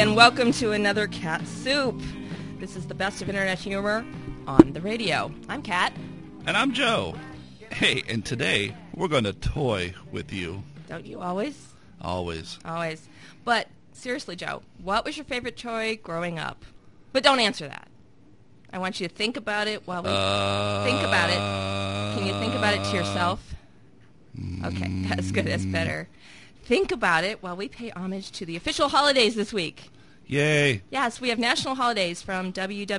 and welcome to another Cat Soup. This is the best of internet humor on the radio. I'm Kat. And I'm Joe. Hey, and today we're going to toy with you. Don't you always? Always. Always. But seriously, Joe, what was your favorite toy growing up? But don't answer that. I want you to think about it while we think about it. Can you think about it to yourself? Okay, that's good. That's better. Think about it while we pay homage to the official holidays this week. Yay. Yes, we have national holidays from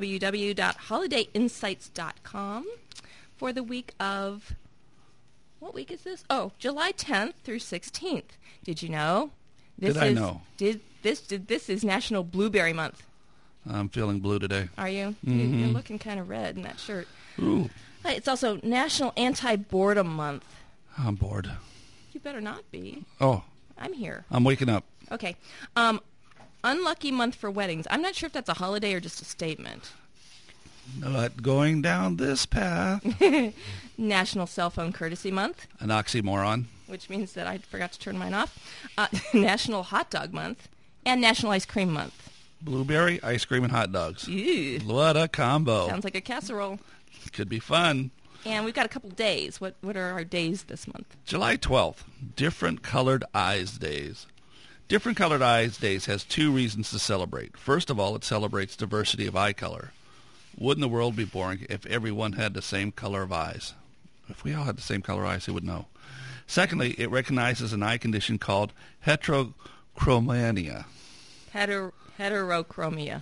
www.holidayinsights.com for the week of, what week is this? Oh, July 10th through 16th. Did you know? I know? This is National Blueberry Month. I'm feeling blue today. Are you? Mm-hmm. You're looking kind of red in that shirt. Ooh. It's also National Anti-Boredom Month. I'm bored. You better not be. Oh. I'm here. I'm waking up. Okay. Unlucky month for weddings. I'm not sure if that's a holiday or just a statement. Not going down this path. National Cell Phone Courtesy Month. An oxymoron. Which means that I forgot to turn mine off. National Hot Dog Month. And National Ice Cream Month. Blueberry, ice cream, and hot dogs. Ew. What a combo. Sounds like a casserole. Could be fun. And we've got a couple days. What are our days this month? July 12th, Different Colored Eyes Days. Different Colored Eyes Days has two reasons to celebrate. First of all, it celebrates diversity of eye color. Wouldn't the world be boring if everyone had the same color of eyes? If we all had the same color eyes, who would know? Secondly, it recognizes an eye condition called heterochromia. Heterochromia.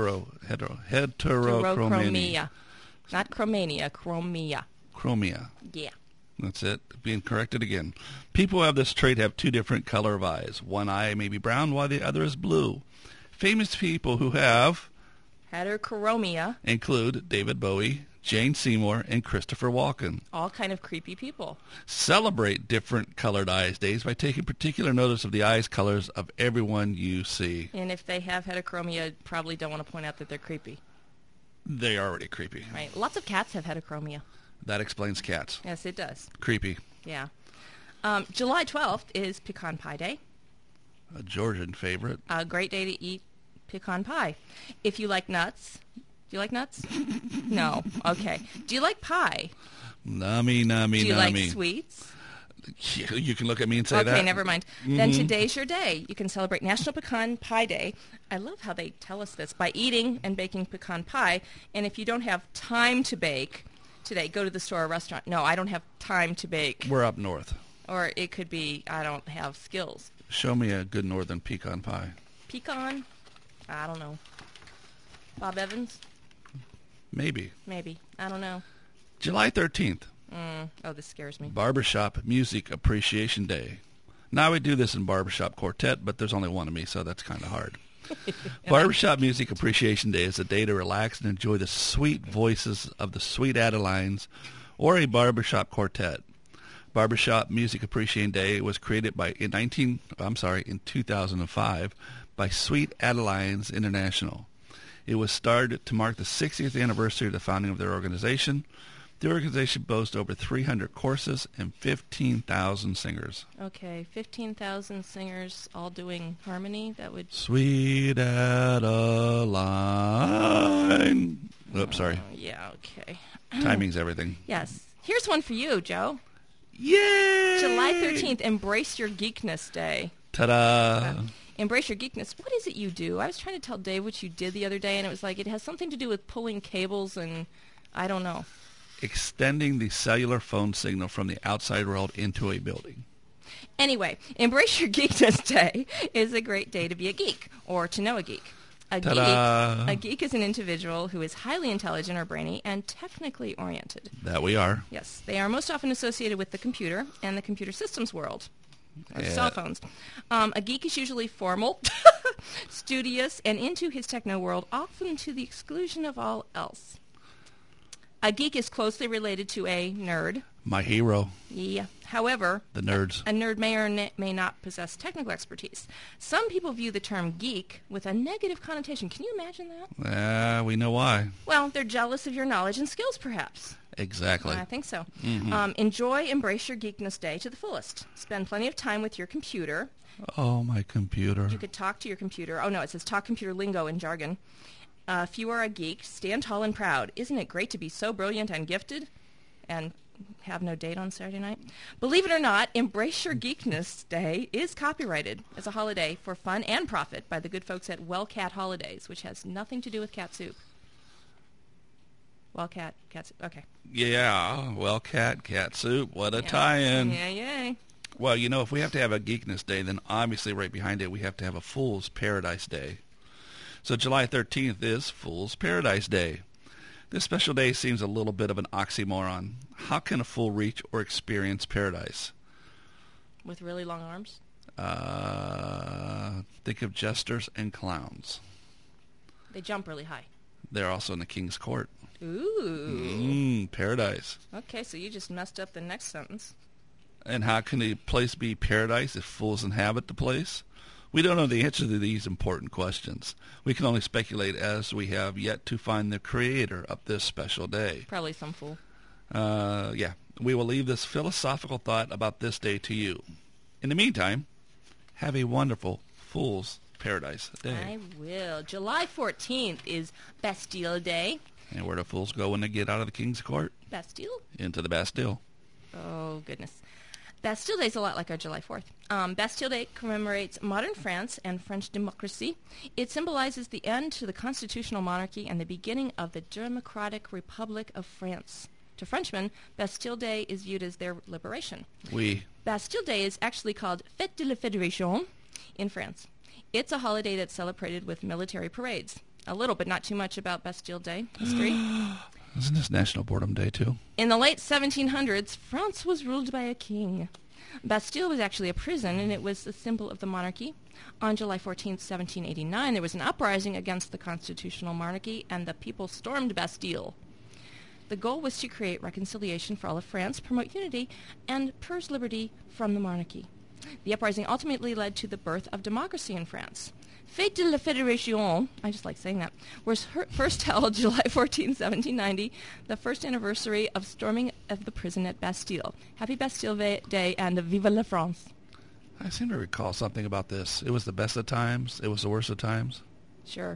Heterochromia. Not chromania, chromia. Chromia. Yeah. That's it. Being corrected again. People who have this trait have two different color of eyes. One eye may be brown while the other is blue. Famous people who have heterochromia include David Bowie, Jane Seymour, and Christopher Walken. All kind of creepy people. Celebrate Different Colored Eyes Days by taking particular notice of the eyes colors of everyone you see. And if they have heterochromia, probably don't want to point out that they're creepy. They're already creepy. Right. Lots of cats have heterochromia. That explains cats. Yes, it does. Creepy. Yeah. July 12th is Pecan Pie Day. A Georgian favorite. A great day to eat pecan pie. If you like nuts. Do you like nuts? No. Okay. Do you like pie? Nummy, nummy, Do you nummy. like sweets? You can look at me and say that. Okay, never mind. Mm-hmm. Then today's your day. You can celebrate National Pecan Pie Day. I love how they tell us this, by eating and baking pecan pie. And if you don't have time to bake today, go to the store or restaurant. No, I don't have time to bake. We're up north. Or it could be, I don't have skills. Show me a good northern pecan pie. Pecan? I don't know. Bob Evans? Maybe. I don't know. July 13th. Oh, this scares me. Barbershop Music Appreciation Day. Now we do this in Barbershop Quartet, but there's only one of me, so that's kind of hard. Barbershop Music Appreciation Day is a day to relax and enjoy the sweet voices of the Sweet Adelines or a barbershop quartet. Barbershop Music Appreciation Day was created in 2005 by Sweet Adelines International. It was started to mark the 60th anniversary of the founding of their organization. The organization boasts over 300 courses and 15,000 singers. Okay, 15,000 singers all doing harmony? That would... Sweet Adeline. Oops, sorry. Yeah, okay. Timing's everything. Yes. Here's one for you, Joe. Yay! July 13th, Embrace Your Geekness Day. Ta-da! Embrace Your Geekness. What is it you do? I was trying to tell Dave what you did the other day, and it was like it has something to do with pulling cables and I don't know. Extending the cellular phone signal from the outside world into a building. Anyway, Embrace Your Geekness Day is a great day to be a geek or to know a geek. A geek is an individual who is highly intelligent or brainy and technically oriented. That we are. Yes. They are most often associated with the computer and the computer systems world. Or cell phones. A geek is usually formal, studious, and into his techno world, often to the exclusion of all else. A geek is closely related to a nerd. My hero. Yeah. However, the nerds. A nerd may or may not possess technical expertise. Some people view the term geek with a negative connotation. Can you imagine that? We know why. Well, they're jealous of your knowledge and skills, perhaps. Exactly. I think so. Mm-hmm. Embrace your Geekness Day to the fullest. Spend plenty of time with your computer. Oh, my computer. You could talk to your computer. Oh, no, it says talk computer lingo in jargon. If you are a geek, stand tall and proud. Isn't it great to be so brilliant and gifted? And have no date on Saturday night? Believe it or not, Embrace Your Geekness Day is copyrighted as a holiday for fun and profit by the good folks at Well Cat Holidays, which has nothing to do with cat soup. Well Cat soup. Okay. Yeah, well, cat soup. What a tie-in. Yeah, yay. Well, you know, if we have to have a Geekness Day, then obviously right behind it we have to have a Fool's Paradise Day. So July 13th is Fool's Paradise Day. This special day seems a little bit of an oxymoron. How can a fool reach or experience paradise? With really long arms? Think of jesters and clowns. They jump really high. They're also in the king's court. Ooh. Paradise. Okay, so you just messed up the next sentence. And how can a place be paradise if fools inhabit the place? We don't know the answer to these important questions. We can only speculate as we have yet to find the creator of this special day. Probably some fool. Yeah. We will leave this philosophical thought about this day to you. In the meantime, have a wonderful Fool's Paradise Day. I will. July 14th is Bastille Day. And where do fools go when they get out of the king's court? Bastille? Into the Bastille. Oh, goodness. Bastille Day is a lot like our July 4th. Bastille Day commemorates modern France and French democracy. It symbolizes the end to the constitutional monarchy and the beginning of the Democratic Republic of France. To Frenchmen, Bastille Day is viewed as their liberation. Oui. Bastille Day is actually called Fête de la Fédération in France. It's a holiday that's celebrated with military parades. A little, but not too much about Bastille Day history. Isn't this National Boredom Day, too? In the late 1700s, France was ruled by a king. Bastille was actually a prison, and it was the symbol of the monarchy. On July 14th, 1789, there was an uprising against the constitutional monarchy, and the people stormed Bastille. The goal was to create reconciliation for all of France, promote unity, and purge liberty from the monarchy. The uprising ultimately led to the birth of democracy in France. Fête de la Fédération, I just like saying that, was first held July 14, 1790, the first anniversary of storming of the prison at Bastille. Happy Bastille Day and Vive la France. I seem to recall something about this. It was the best of times. It was the worst of times. Sure.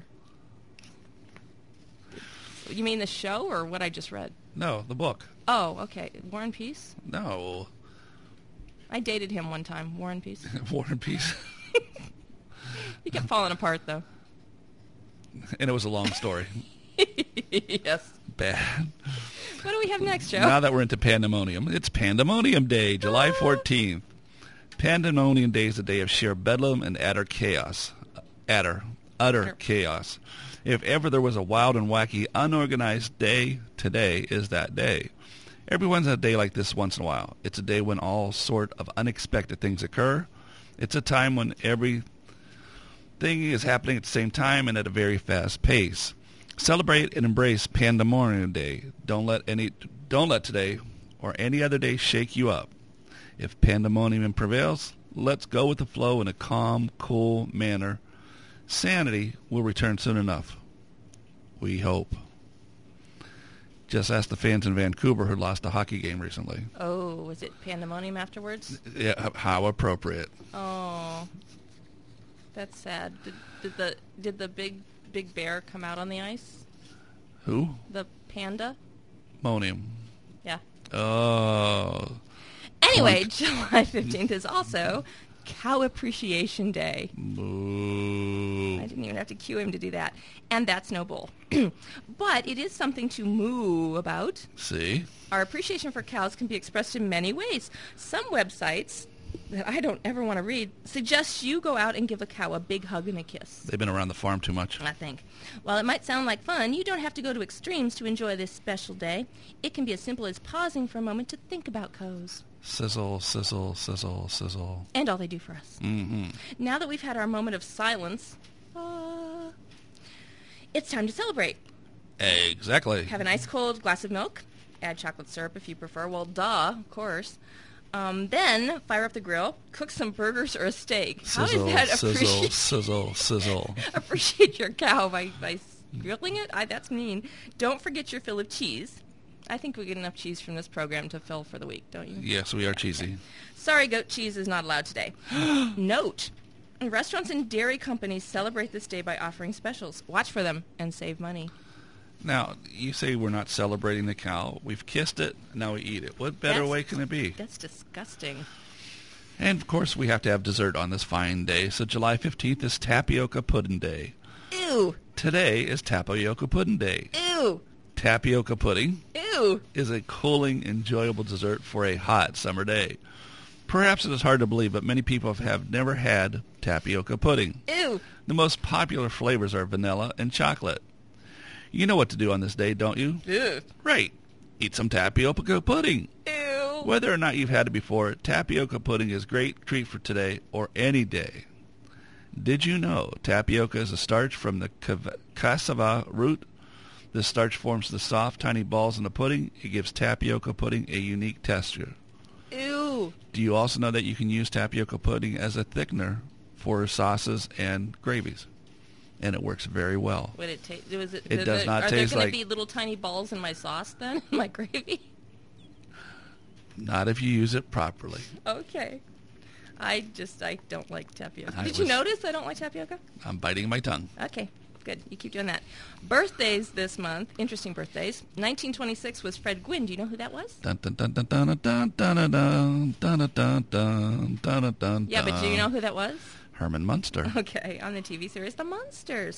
You mean the show or what I just read? No, the book. Oh, okay. War and Peace? No. I dated him one time. War and Peace. War and Peace. He kept falling apart, though. And it was a long story. Yes. Bad. What do we have next, Joe? Now that we're into pandemonium, it's Pandemonium Day, July 14th. Pandemonium Day is a day of sheer bedlam and utter chaos. Utter chaos. If ever there was a wild and wacky, unorganized day, today is that day. Everyone's had a day like this once in a while. It's a day when all sort of unexpected things occur. It's a time when everything is happening at the same time and at a very fast pace. Celebrate and embrace Pandemonium Day. Don't let today or any other day shake you up. If pandemonium prevails, let's go with the flow in a calm, cool manner. Sanity will return soon enough. We hope. Just ask the fans in Vancouver who lost a hockey game recently. Oh, was it pandemonium afterwards? Yeah, how appropriate. Oh, that's sad. Did the big bear come out on the ice? Who? The panda? Monium. Yeah. Oh. Anyway, July 15th is also Cow Appreciation Day. Moo. I didn't even have to cue him to do that. And that's no bull. But it is something to moo about. See? Our appreciation for cows can be expressed in many ways. Some websites that I don't ever want to read suggest you go out and give a cow a big hug and a kiss. They've been around the farm too much. I think. While it might sound like fun, you don't have to go to extremes to enjoy this special day. It can be as simple as pausing for a moment to think about cows. Sizzle, sizzle, sizzle, sizzle. And all they do for us. Mm-hmm. Now that we've had our moment of silence, it's time to celebrate. Exactly. Have an ice-cold glass of milk. Add chocolate syrup if you prefer. Well, duh, of course. Then fire up the grill. Cook some burgers or a steak. Sizzle, How does that sizzle, sizzle, sizzle. appreciate your cow by grilling it? That's mean. Don't forget your fill of cheese. I think we get enough cheese from this program to fill for the week, don't you? Yes, we are cheesy. Sorry, goat cheese is not allowed today. Note, restaurants and dairy companies celebrate this day by offering specials. Watch for them and save money. Now, you say we're not celebrating the cow. We've kissed it, now we eat it. What better way can it be? That's disgusting. And, of course, we have to have dessert on this fine day. So July 15th is Tapioca Pudding Day. Ew. Today is Tapioca Pudding Day. Ew. Tapioca pudding Ew. is a cooling, enjoyable dessert for a hot summer day. Perhaps it is hard to believe, but many people have never had tapioca pudding. Ew. The most popular flavors are vanilla and chocolate. You know what to do on this day, don't you? Ew. Right. Eat some tapioca pudding. Ew. Whether or not you've had it before, tapioca pudding is a great treat for today or any day. Did you know tapioca is a starch from the cassava root? This starch forms the soft, tiny balls in the pudding. It gives tapioca pudding a unique texture. Ew. Do you also know that you can use tapioca pudding as a thickener for sauces and gravies? And it works very well. Would it taste? It does not taste Are there going like... to be little tiny balls in my sauce then? My gravy? Not if you use it properly. Okay. I don't like tapioca. Did you notice I don't like tapioca? I'm biting my tongue. Okay. Good. You keep doing that. Birthdays this month. Interesting birthdays. 1926 was Fred Gwynne. Do you know who that was? Dun, dun, dun, dun, dun, dun, dun, dun, dun, dun, dun, dun, dun, dun. Yeah, but do you know who that was? Herman Munster. Okay, on the TV series The Munsters.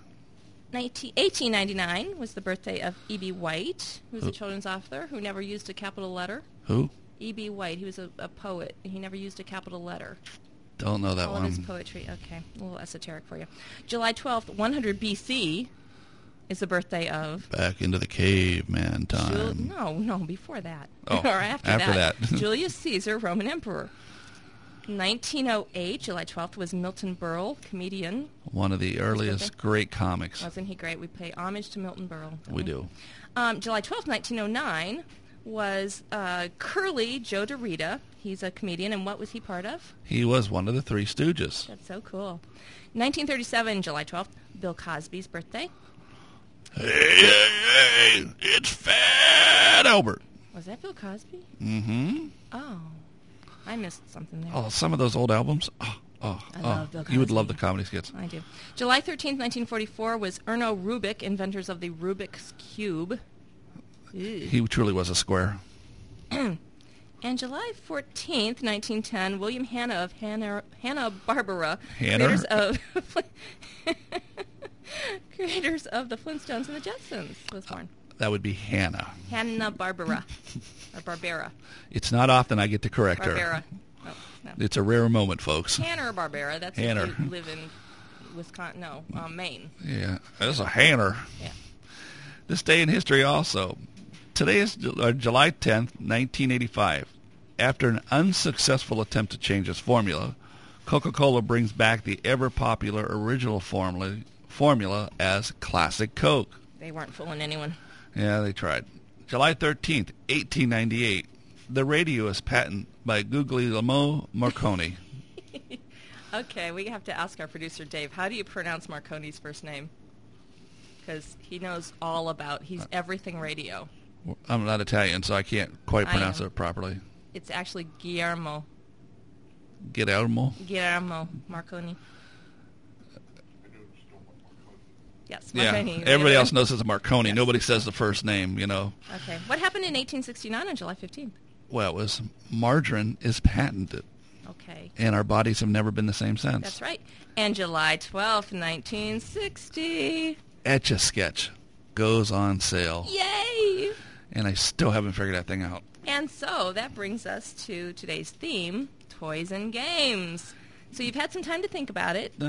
1899 was the birthday of E.B. White, who's a children's author who never used a capital letter. Who? E.B. White. He was a poet, and he never used a capital letter. Don't know that All one. of his poetry. Okay, a little esoteric for you. July 12th, 100 B.C. is the birthday of... Back into the caveman time. No, before that. Oh, or after that. Julius Caesar, Roman Emperor. 1908, July 12th, was Milton Berle, comedian. One of the earliest great comics. Wasn't he great? We pay homage to Milton Berle. We do. July 12th, 1909, was Curly Joe DeRita. He's a comedian, and what was he part of? He was one of the Three Stooges. That's so cool. 1937, July 12th, Bill Cosby's birthday. Hey, it's Fat Albert. Was that Bill Cosby? Mm-hmm. Oh, I missed something there. Oh, some of those old albums. I love Bill Cosby. You would love the comedy skits. I do. July 13th, 1944, was Erno Rubik, inventors of the Rubik's Cube. Ew. He truly was a square. And July 14th, 1910, William Hanna of Hanna-Barbera, creators of the Flintstones and the Jetsons, was born. That would be Hannah. Hanna-Barbera, or Barbera. It's not often I get to correct Barbera. her. Oh, no. It's a rare moment, folks. Hanna or Barbera, that's Hanner. if you live in Wisconsin, Maine. Yeah, that's a Hanner. Yeah. This day in history also. Today is July 10th, 1985. After an unsuccessful attempt to change its formula, Coca-Cola brings back the ever-popular original formula as Classic Coke. They weren't fooling anyone. Yeah, they tried. July 13th, 1898. The radio is patented by Guglielmo Marconi. Okay, we have to ask our producer, Dave, how do you pronounce Marconi's first name? Because he knows all about, he's everything radio. I'm not Italian, so I can't quite pronounce it properly. It's actually Guillermo Marconi. Yes, Marconi. Yeah, everybody else knows it's a Marconi. Yes. Nobody says the first name, you know. Okay. What happened in 1869 on July 15th? Well, it was margarine is patented. Okay. And our bodies have never been the same since. That's right. And July 12th, 1960. Etch-a-Sketch goes on sale. Yay! And I still haven't figured that thing out. And so that brings us to today's theme, toys and games. So you've had some time to think about it.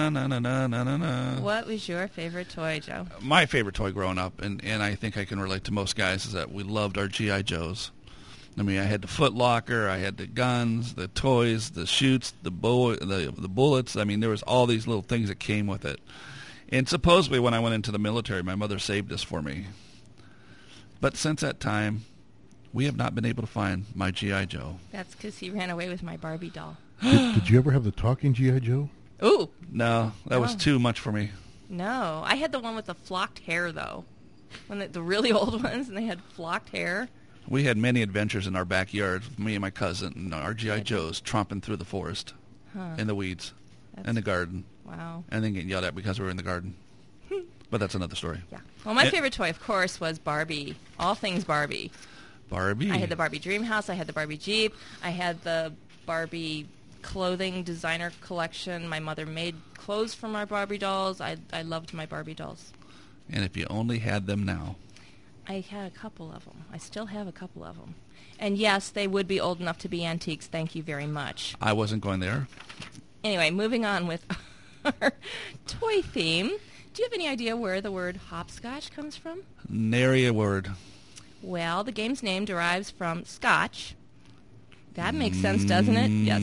What was your favorite toy, Joe? My favorite toy growing up, and I think I can relate to most guys, is that we loved our G.I. Joes. I mean, I had the Foot Locker, I had the guns, the toys, the chutes, the bullets. I mean, there was all these little things that came with it. And supposedly when I went into the military, my mother saved this for me. But since that time, we have not been able to find my G.I. Joe. That's because he ran away with my Barbie doll. Did you ever have the talking G.I. Joe? Ooh. No, that was too much for me. No. I had the one with the flocked hair, though. when the really old ones, and they had flocked hair. We had many adventures in our backyard, me and my cousin and our G.I. Joes tromping through the forest, in the weeds, in the garden, Wow. and then getting yelled at because we were in the garden. But that's another story. Yeah. Well, my favorite toy, of course, was Barbie. All things Barbie. Barbie. I had the Barbie Dream House. I had the Barbie Jeep. I had the Barbie clothing designer collection. My mother made clothes for my Barbie dolls. I loved my Barbie dolls. And if you only had them now. I had a couple of them. I still have a couple of them. And yes, they would be old enough to be antiques. Thank you very much. I wasn't going there. Anyway, moving on with our toy theme. Do you have any idea where the word hopscotch comes from? Nary a word. Well, the game's name derives from Scotch. That makes sense, doesn't it? Yes,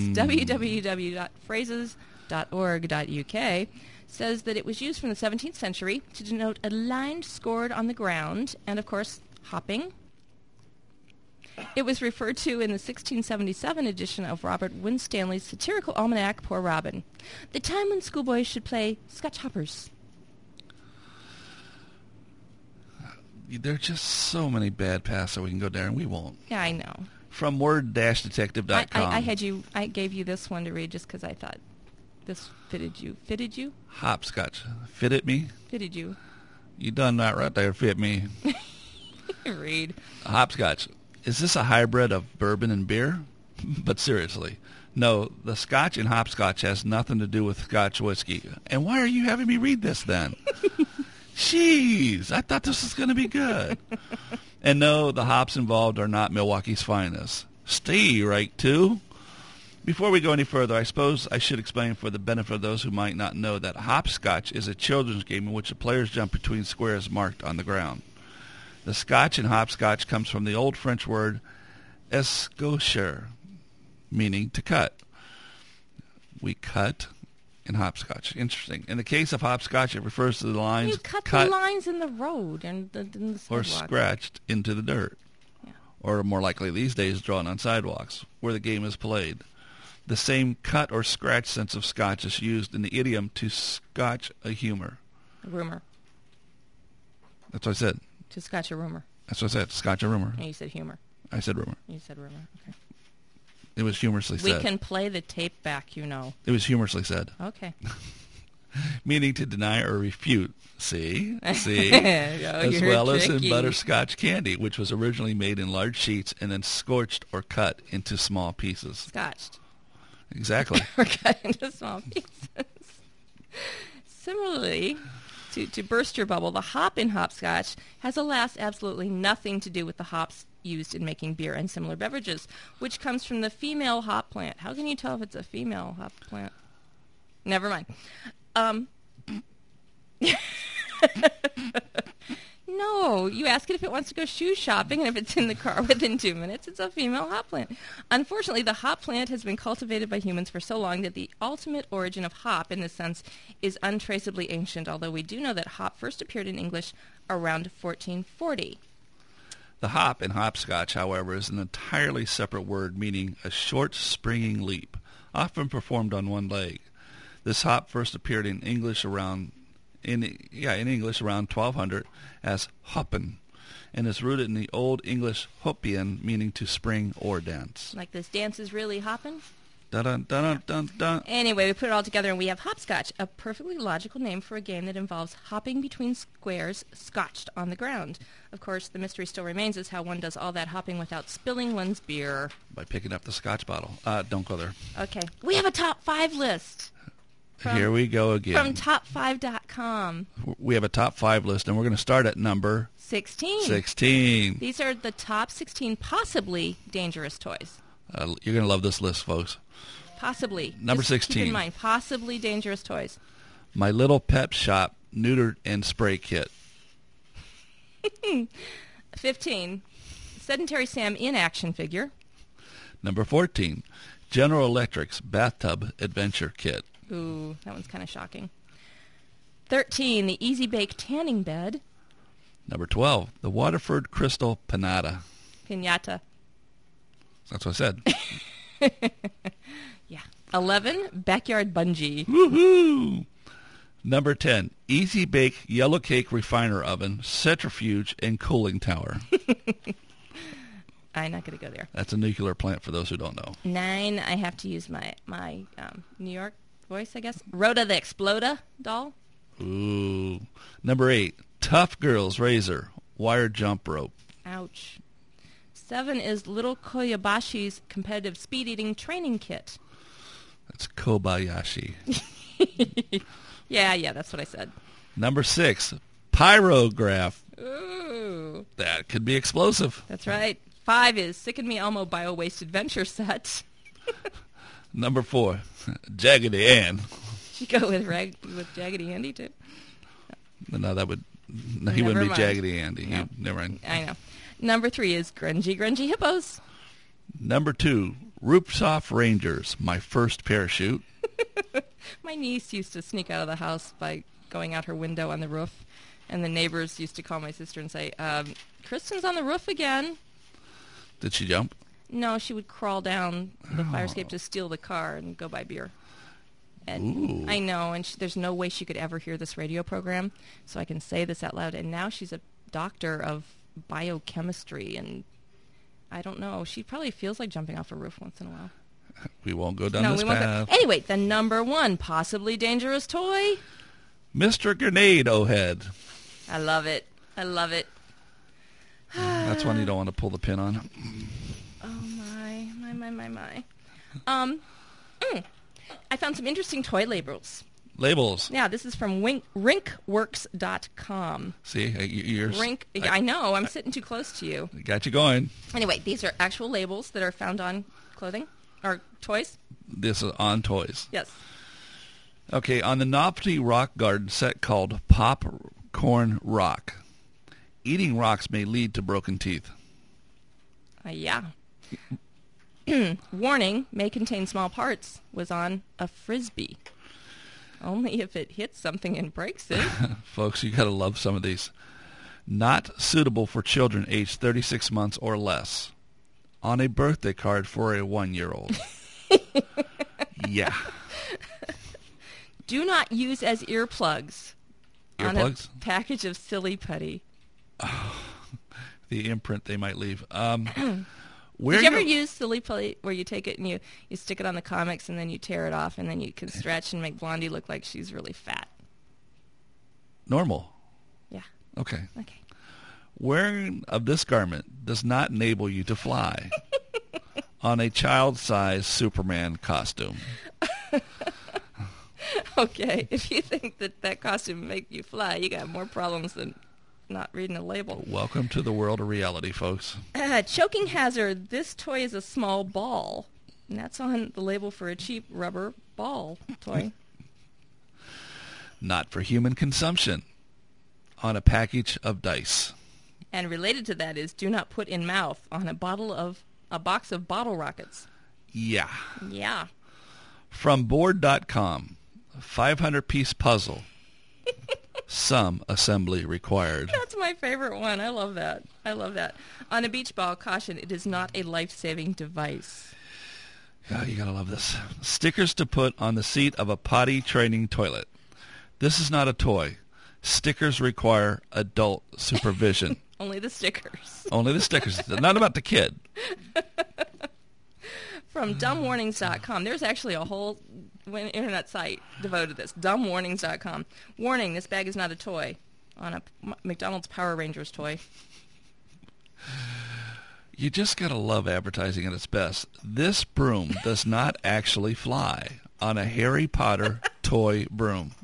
www.phrases.org.uk says that it was used from the 17th century to denote a line scored on the ground and, of course, hopping. It was referred to in the 1677 edition of Robert Winstanley's satirical almanac, Poor Robin, the time when schoolboys should play Scotch hoppers. There are just so many bad paths that we can go down, and we won't. Yeah, I know. From word-detective.com. I gave you this one to read just because I thought this fitted you. Fitted you? Hopscotch. Fit it me? Fitted you. You done that right there, fit me. Read. Hopscotch. Is this a hybrid of bourbon and beer? But seriously, no, the Scotch in hopscotch has nothing to do with Scotch whiskey. And why are you having me read this then? Jeez, I thought this was going to be good. And no, the hops involved are not Milwaukee's finest. Stay right, too. Before we go any further, I suppose I should explain for the benefit of those who might not know that hopscotch is a children's game in which the players jump between squares marked on the ground. The Scotch in hopscotch comes from the old French word escocher, meaning to cut. We cut in hopscotch. Interesting. In the case of hopscotch, it refers to the lines You cut the lines in the road and the or sidewalk. scratched into the dirt. Yeah. Or more likely these days, drawn on sidewalks, where the game is played. The same cut or scratch sense of Scotch is used in the idiom to scotch a humor. A rumor. That's what I said. To scotch a rumor. That's what I said. Scotch a rumor. And you said humor. I said rumor. You said rumor. Okay. It was humorously said. We can play the tape back, you know. It was humorously said. Okay. Meaning to deny or refute. See? See? As you're well as in tricky. butterscotch candy, which was originally made in large sheets and then scorched or cut into small pieces. Scotched. Exactly. Or cut into small pieces. Similarly, to burst your bubble, the hop in hopscotch has, alas, absolutely nothing to do with the hops used in making beer and similar beverages, which comes from the female hop plant. How can you tell if it's a female hop plant? Never mind. No, you ask it if it wants to go shoe shopping, and if it's in the car within 2 minutes, it's a female hop plant. Unfortunately, the hop plant has been cultivated by humans for so long that the ultimate origin of hop, in this sense, is untraceably ancient, although we do know that hop first appeared in English around 1440. The hop in hopscotch, however, is an entirely separate word meaning a short springing leap, often performed on one leg. This hop first appeared in English around 1200 as hoppen, and is rooted in the Old English hopian, meaning to spring or dance. Like this dance is really hopping? Dun dun dun dun dun. Anyway, we put it all together and we have hopscotch, a perfectly logical name for a game that involves hopping between squares scotched on the ground. Of course, the mystery still remains as how one does all that hopping without spilling one's beer. By picking up the scotch bottle. Don't go there. Okay. We have a top 5 list. Here we go again. From top5.com. We have a top 5 list, and we're going to start at number 16. 16. These are the top 16 possibly dangerous toys. You're going to love this list, folks. Possibly. Number Just 16. Keep in mind, possibly dangerous toys. My Little Pet Shop neutered and spray kit. 15. Sedentary Sam in action figure. Number 14. General Electric's bathtub adventure kit. Ooh, that one's kind of shocking. 13. The Easy Bake tanning bed. Number 12. The Waterford Crystal Pinata. Piñata. That's what I said. Yeah. 11. Backyard bungee. Woohoo! Number 10, Easy Bake Yellow Cake Refiner Oven, Centrifuge, and Cooling Tower. I'm not going to go there. That's a nuclear plant for those who don't know. 9, I have to use my New York voice, I guess. Rhoda the Exploda doll. Ooh. Number 8, Tough Girls Razor, Wire Jump Rope. Ouch. 7 is Little Koyabashi's competitive speed eating training kit. That's Kobayashi. Yeah, that's what I said. Number 6, Pyrograph. Ooh. That could be explosive. That's right. 5 is Sick and Me Elmo Bio Waste Adventure Set. Number 4, Jaggedy Ann. You go with Jaggedy Andy too? No, that would... No, he Never wouldn't be mind. Jaggedy Andy. No. Never mind. I know. Number 3 is Grungy Hippos. Number 2, Rooftop Rangers, My First Parachute. My niece used to sneak out of the house by going out her window on the roof, and the neighbors used to call my sister and say, Kristen's on the roof again. Did she jump? No, she would crawl down the fire escape to steal the car and go buy beer. And Ooh. I know, and there's no way she could ever hear this radio program, so I can say this out loud. And now she's a doctor of biochemistry, and I don't know. She probably feels like jumping off a roof once in a while. We won't go down No, this we won't path. go. Anyway, the number 1 possibly dangerous toy. Mr. Grenade O-Head. I love it. That's one you don't want to pull the pin on. Oh, my. I found some interesting toy labels. Labels. Yeah, this is from rinkworks.com. See, you're... I know, I'm sitting too close to you. Got you going. Anyway, these are actual labels that are found on clothing, or toys. This is on toys. Yes. Okay, on the novelty rock garden set called Popcorn Rock, eating rocks may lead to broken teeth. Yeah. Warning, may contain small parts, was on a Frisbee. Only if it hits something and breaks it. Folks, you got to love some of these. Not suitable for children aged 36 months or less. On a birthday card for a 1-year-old. Yeah. Do not use as earplugs. On Earplugs? a package of Silly Putty. The imprint they might leave. Did you ever use Silly Putty where you take it and you stick it on the comics and then you tear it off and then you can stretch and make Blondie look like she's really fat? Normal. Yeah. Okay. Okay. Wearing of this garment does not enable you to fly on a child-sized Superman costume. Okay. If you think that costume will make you fly, you got more problems than not reading a label. Welcome to the world of reality, folks. Choking hazard. This toy is a small ball. And that's on the label for a cheap rubber ball toy. Not for human consumption. On a package of dice. And related to that is do not put in mouth on a box of bottle rockets. Yeah. Yeah. From board.com, 500-piece puzzle. Some assembly required. That's my favorite one. I love that. On a beach ball, caution, it is not a life-saving device. Oh, you gotta love this. Stickers to put on the seat of a potty training toilet. This is not a toy. Stickers require adult supervision. Only the stickers. Only the stickers. Not about the kid. From dumbwarnings.com. There's actually a whole internet site devoted to this. Dumbwarnings.com. Warning, this bag is not a toy. On a McDonald's Power Rangers toy. You just gotta love advertising at its best. This broom does not actually fly. On a Harry Potter toy broom.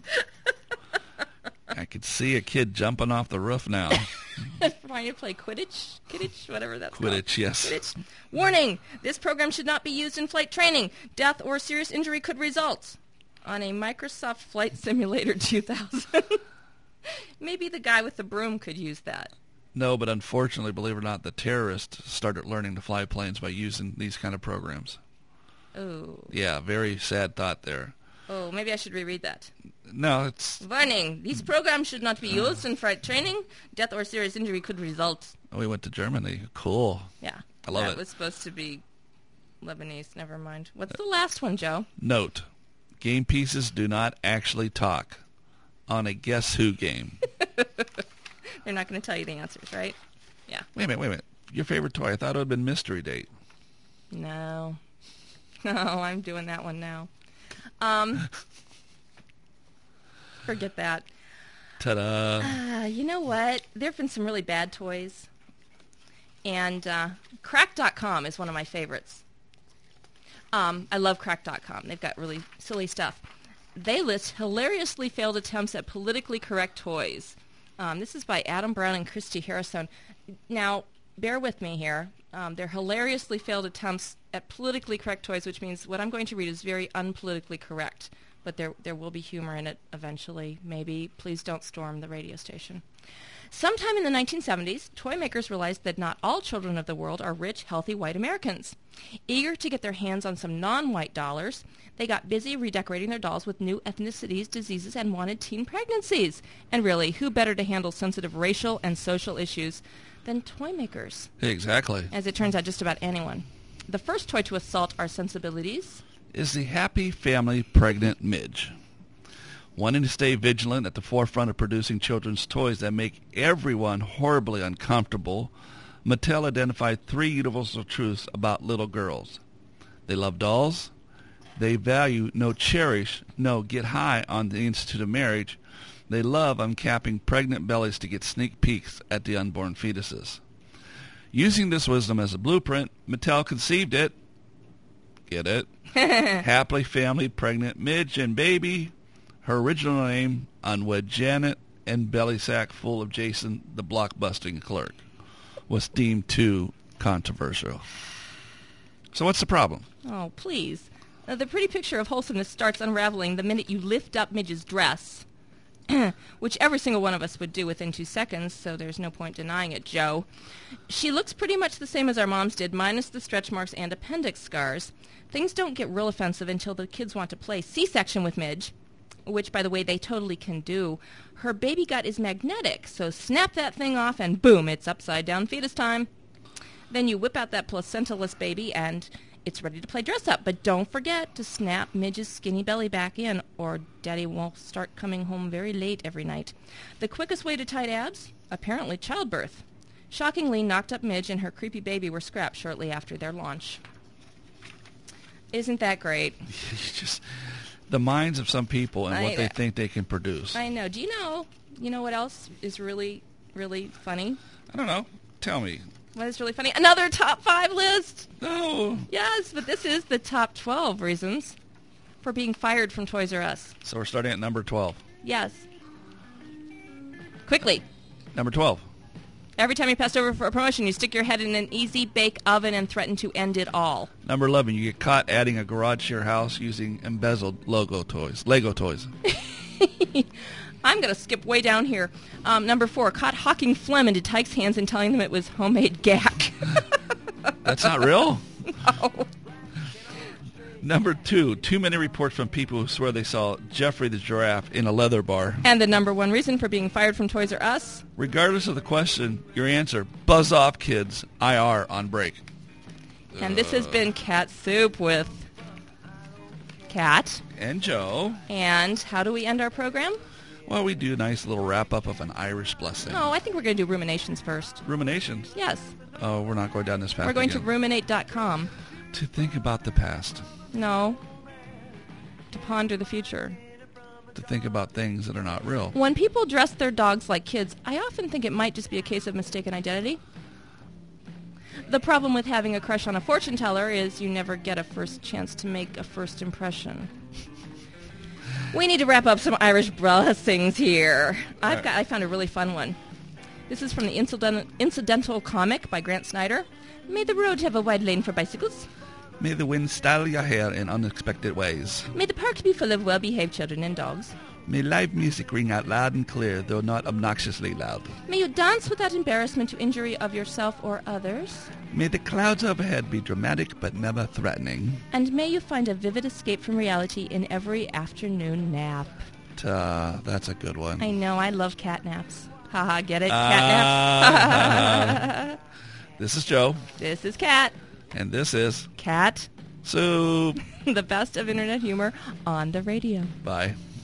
I could see a kid jumping off the roof now. Trying to play Quidditch? Quidditch? Whatever that's Quidditch, called. yes. Quidditch. Warning! This program should not be used in flight training. Death or serious injury could result. On a Microsoft Flight Simulator 2000. Maybe the guy with the broom could use that. No, but unfortunately, believe it or not, the terrorists started learning to fly planes by using these kind of programs. Oh. Yeah, very sad thought there. Oh, maybe I should reread that. No, it's... Warning! These programs should not be used in flight training. Death or serious injury could result. We went to Germany. Cool. Yeah. I love it. That was supposed to be Lebanese. Never mind. What's the last one, Joe? Note, game pieces do not actually talk. on a Guess Who game? They're not going to tell you the answers, right? Yeah. Wait a minute. Your favorite toy? I thought it would have been Mystery Date. No. No, I'm doing that one now. Forget that. Ta-da. You know what? There have been some really bad toys. And Crack.com is one of my favorites. I love Crack.com. They've got really silly stuff. They list hilariously failed attempts at politically correct toys. This is by Adam Brown and Christy Harrison. Now, bear with me here. They're hilariously failed attempts at politically correct toys, which means what I'm going to read is very unpolitically correct. But there will be humor in it eventually, maybe. Please don't storm the radio station. Sometime in the 1970s, toy makers realized that not all children of the world are rich, healthy white Americans. Eager to get their hands on some non-white dollars, they got busy redecorating their dolls with new ethnicities, diseases, and wanted teen pregnancies. And really, who better to handle sensitive racial and social issues than toy makers? Exactly. As it turns out, just about anyone. The first toy to assault our sensibilities is the Happy Family Pregnant Midge. Wanting to stay vigilant at the forefront of producing children's toys that make everyone horribly uncomfortable, Mattel identified 3 universal truths about little girls. They love dolls, they value, no cherish, no get high on the Institute of Marriage, they love uncapping pregnant bellies to get sneak peeks at the unborn fetuses. Using this wisdom as a blueprint, Mattel conceived it, get it, Happily Family Pregnant Midge and Baby. Her original name, Unwed Janet, and belly sack full of Jason, the blockbusting clerk, was deemed too controversial. So what's the problem? Oh, please. The pretty picture of wholesomeness starts unraveling the minute you lift up Midge's dress, which every single one of us would do within 2 seconds, so there's no point denying it, Joe. She looks pretty much the same as our moms did, minus the stretch marks and appendix scars. Things don't get real offensive until the kids want to play C-section with Midge, which, by the way, they totally can do. Her baby gut is magnetic, so snap that thing off and boom, it's upside-down fetus time. Then you whip out that placentaless baby and it's ready to play dress-up. But don't forget to snap Midge's skinny belly back in, or Daddy will start coming home very late every night. The quickest way to tight abs? Apparently childbirth. Shockingly, knocked up Midge and her creepy baby were scrapped shortly after their launch. Isn't that great? The minds of some people and what they think they can produce. I know. Do you know what else is really, really funny? I don't know. Tell me. What is really funny? Another top 5 list. No. Yes, but this is the top 12 reasons for being fired from Toys R Us. So we're starting at number 12. Yes. Quickly. Number 12. Every time you pass over for a promotion, you stick your head in an easy bake oven and threaten to end it all. Number 11, you get caught adding a garage to your house using embezzled Lego toys. I'm going to skip way down here. Number 4, caught hawking phlegm into Tyke's hands and telling them it was homemade gack. That's not real? No. Number 2, too many reports from people who swear they saw Jeffrey the giraffe in a leather bar. And the number 1 reason for being fired from Toys R Us? Regardless of the question, your answer, buzz off, kids. IR on break. And this has been Cat Soup with Cat. And Joe. And how do we end our program? Well, we do a nice little wrap-up of an Irish blessing. Oh, I think we're going to do ruminations first. Ruminations? Yes. Oh, we're not going down this path We're going again. to ruminate.com. To think about the past. No. To ponder the future. To think about things that are not real. When people dress their dogs like kids, I often think it might just be a case of mistaken identity. The problem with having a crush on a fortune teller is you never get a first chance to make a first impression. We need to wrap up some Irish blessings here. I found a really fun one. This is from the Incidental Comic by Grant Snyder. May the road have a wide lane for bicycles. May the wind style your hair in unexpected ways. May the parks be full of well-behaved children and dogs. May live music ring out loud and clear, though not obnoxiously loud. May you dance without embarrassment to injury of yourself or others. May the clouds overhead be dramatic but never threatening. And may you find a vivid escape from reality in every afternoon nap. That's a good one. I know, I love cat naps. Haha, get it? Cat naps. This is Joe. This is Cat. And this is Cat Soup. the best of internet humor on the radio. Bye.